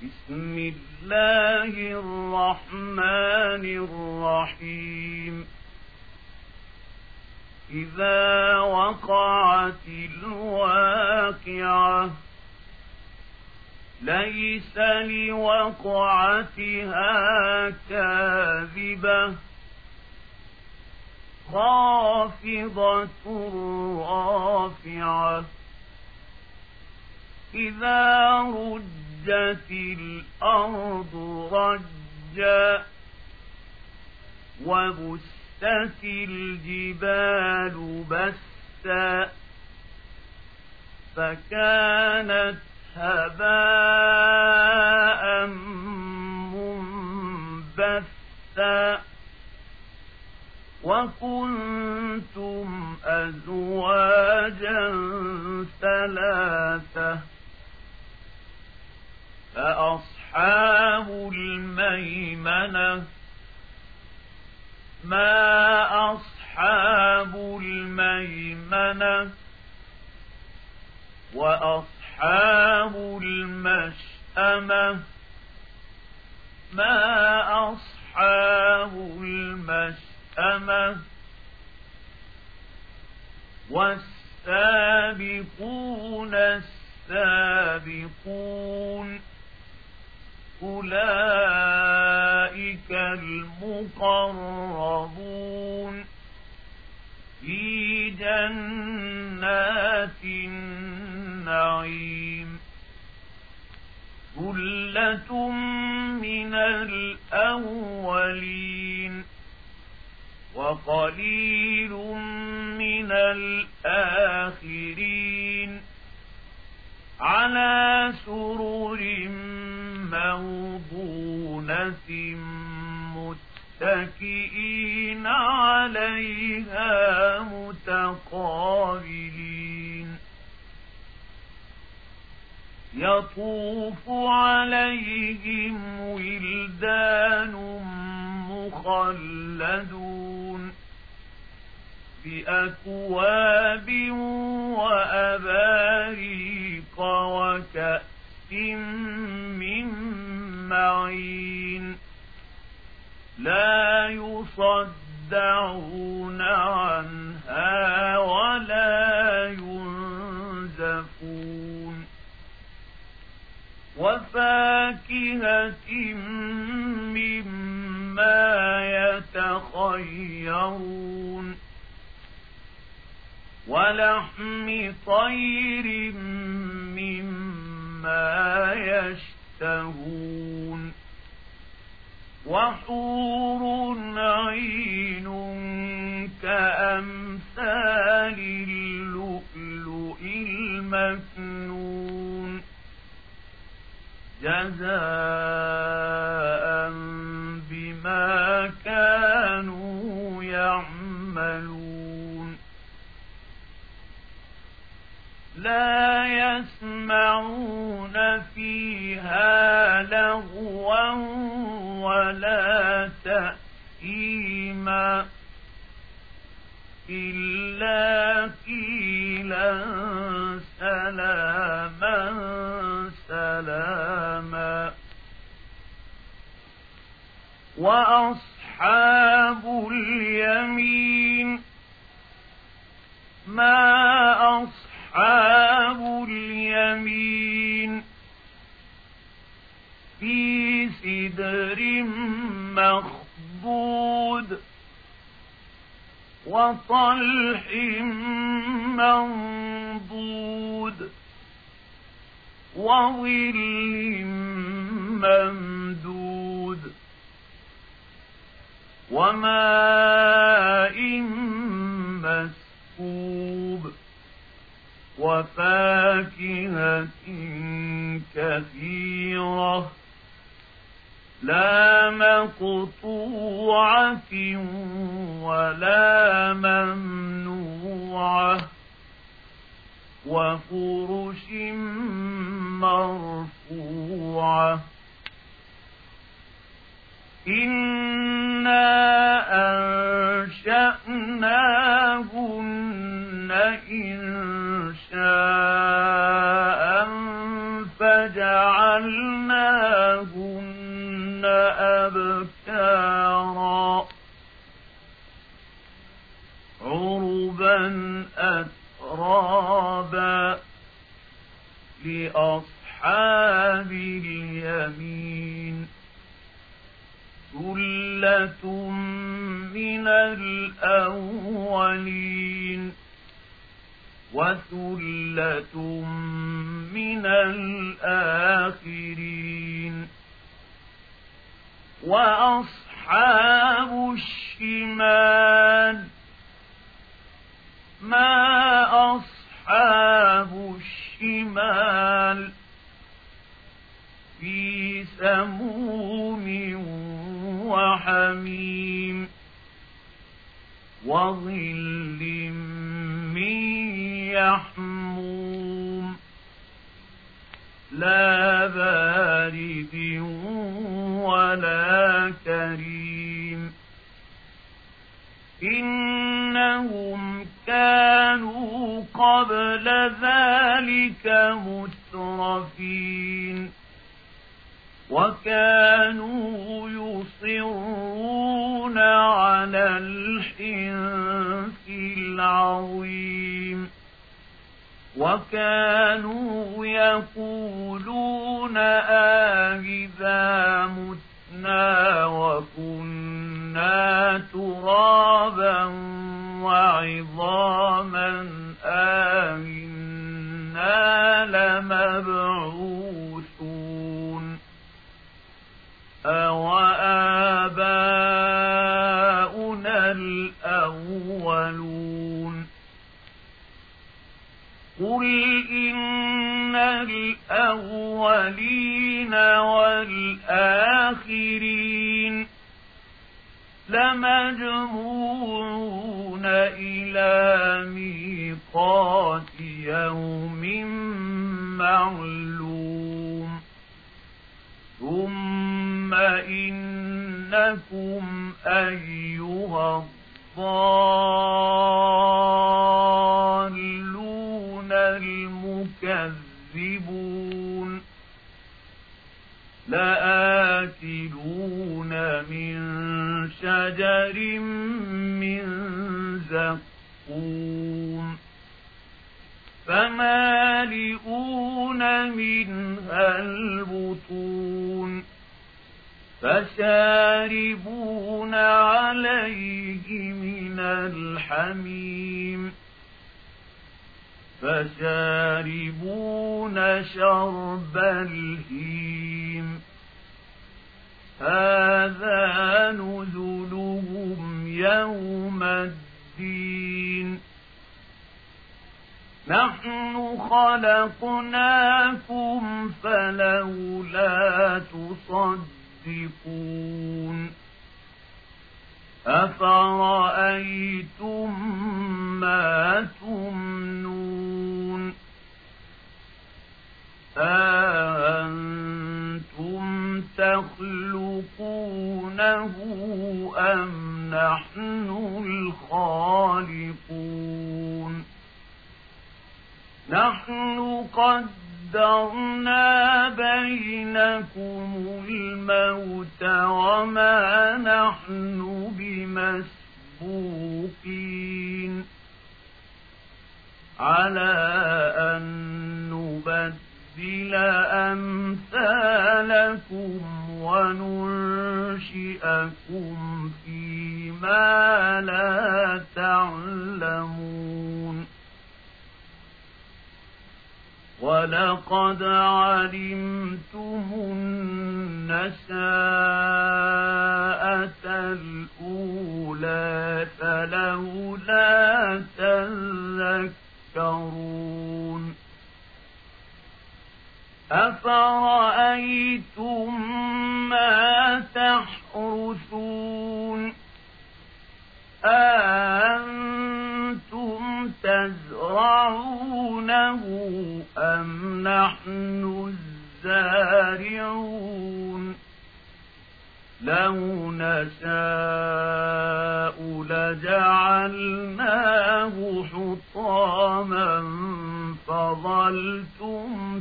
بسم الله الرحمن الرحيم إذا وقعت الواقعة ليس لوقعتها كاذبة خافضة رافعة إذا رجت الأرض رجا وبست الجبال بسا فكانت هباء منبثا وكنتم أزواجا ثلاثة فأصحاب الميمنة ما أصحاب الميمنة وأصحاب المشأمة ما أصحاب المشأمة والسابقون السابقون أولئك المقربون في جنات النعيم ثلة من الأولين وقليل من الآخرين على سرر موضونة متكئين عليها متقابلين يطوف عليهم ولدان مخلدون بأكواب وأباريق وكأس من معين لا يصدعون عنها ولا ينزفون وفاكهة مما يتخيرون ولحم طير مما يشتهون وحور عين كأمثال اللؤلؤ المكنون جزاء بما كانوا يعملون لا يسمعون فيها لغوا ولا تأثيما إلا قيلا سلاما سلاما وأصحاب اليمين ما أصحاب اليمين في سدر مخضود وطلح منضود وظل ممدود وماء مسكوب وفاكهة كثيرة لا مقطوعة ولا ممنوعة وفرش مرفوعة إنا أنشأناهن إنشاء فجعلناهن أصحاب اليمين ثلة من الأولين وثلة من الآخرين وأصحاب الشمال ما أصحاب الشمال في سموم وحميم وظل من يحموم لا بارد ولا كريم إنهم كانوا قبل ذلك مترفين وكانوا يصرون على الحنث العظيم وكانوا يقولون أإذا متنا وكنا ترابا وعظاما أإنا لمبعوثون أوآباؤنا الأولون قل إن الأولين والآخرين لمجموعون إلى ميقات يوم معلوم ثم إنكم أيها الضالون المكذبون لآكلون من شجر من زقوم فمالئون منها البطون فشاربون عليه من الحميم فشاربون شرب الهيم هذا نزلهم يوم الدين نحن خلقناكم فلولا تصدقون أفرأيتم ما تمنون أأنتم تخلقونه أم نحن الخالقون نحن قدرنا بينكم الموت وما نحن بمسبوقين على أن نبدل أمثالكم وننشئكم فيما لا تعلمون ولقد علمتم النشاءة الأولى فلولا تذكرون أفرأيتم ما تحرثون أأنتم تزرعونه أم نحن الزارعون لو نشاء لجعلناه حطاما فظلتم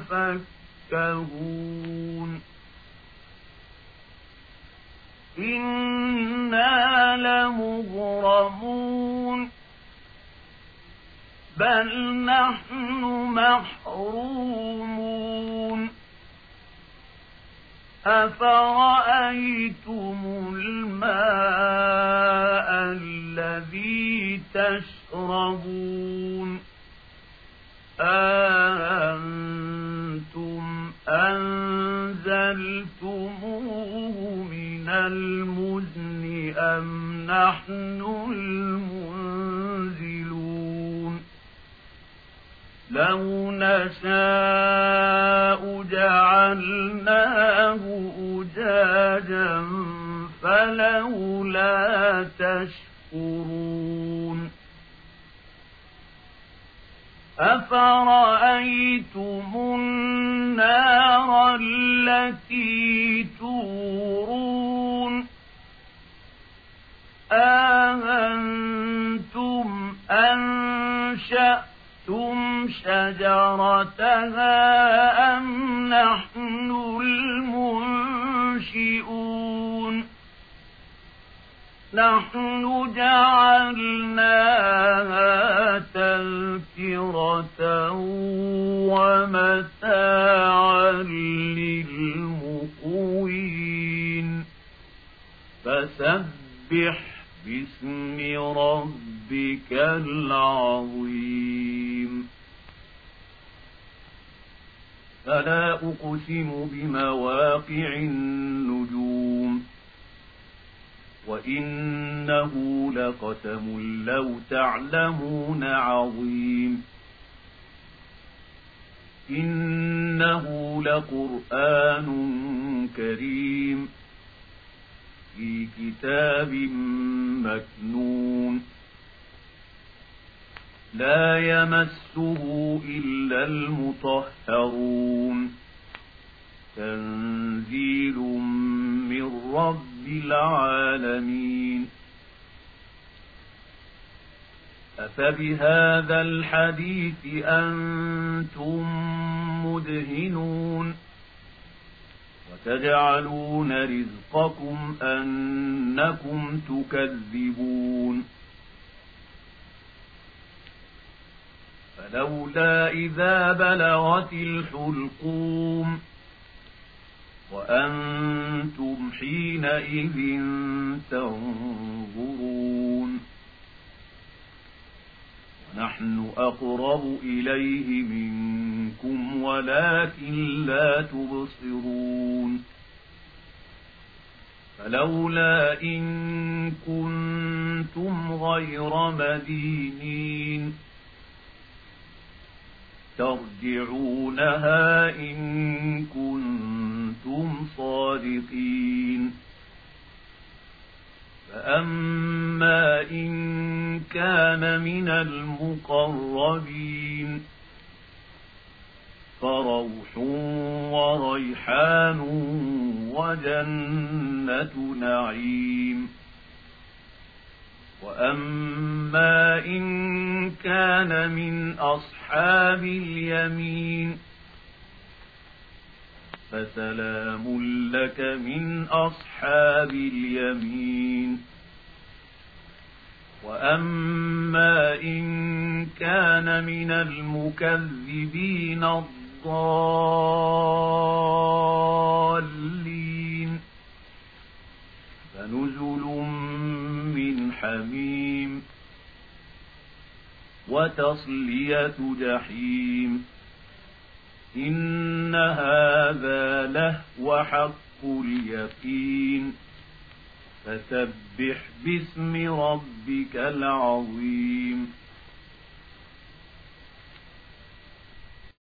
تفكهون إنا لمغرمون بل نحن محرومون أفرأيتم الماء الذي تشربون أأنتم أنزلتموه من المزن أم نحن المنزلون لو نشاء جعلناه أجاجا فلولا تشكرون أفرأيتم النار التي تورون أأنتم أنشأتم شجرتها أم نحن المنشئون نحن جعلناها تذكرة ومتاعا للمقوين فسبح باسم ربك العظيم فلا أقسم بمواقع النجوم وإنه لقسم لو تعلمون عظيم إنه لقرآن كريم في كتاب مكنون لا يمسه إلا المطهرون تنزيل من رب العالمين أفبهذا الحديث أنتم مدهنون وتجعلون رزقكم أنكم تكذبون فلولا إذا بلغت الحلقوم وأنتم حينئذ تنظرون ونحن أقرب إليه منكم ولكن لا تبصرون فلولا إن كنتم غير مدينين ترجعونها إن كنتم صادقين فأما إن كان من المقربين فروح وريحان وجنة نعيم وأما إن كان من أصحاب اليمين فسلام لك من أصحاب اليمين وأما إن كان من المكذبين الضالين فنزل من حميم وتصلية جحيم إن هذا لهو حق اليقين فسبح باسم ربك العظيم